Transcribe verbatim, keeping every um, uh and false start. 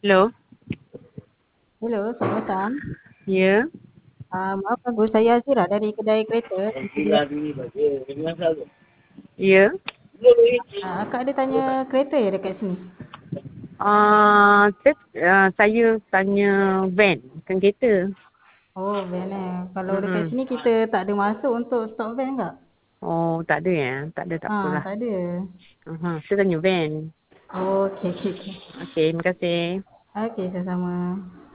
Hello? Hello, selamat petang. Ya? Ah, maaf ganggu, saya Azira dari kedai kereta di Sedian. Ya? Ah, Akak ada tanya kereta ya dekat sini? Uh, saya, uh, saya tanya van, bukan kereta. Oh, van eh. Kalau dekat Mm-mm. sini kita tak ada masuk untuk stok van tak? Oh, tak ada ya? Tak ada, tak Ah, apalah. tak ada. Uh-huh. Saya tanya van. Oh, okey, okey, okey. Okey, terima kasih. Okey, sama-sama.